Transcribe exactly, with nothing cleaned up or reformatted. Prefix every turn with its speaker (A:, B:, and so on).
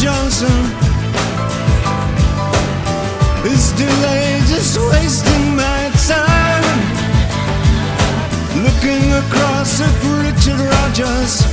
A: Johnson. This delay just wasting my time, looking across at Richard Rogers.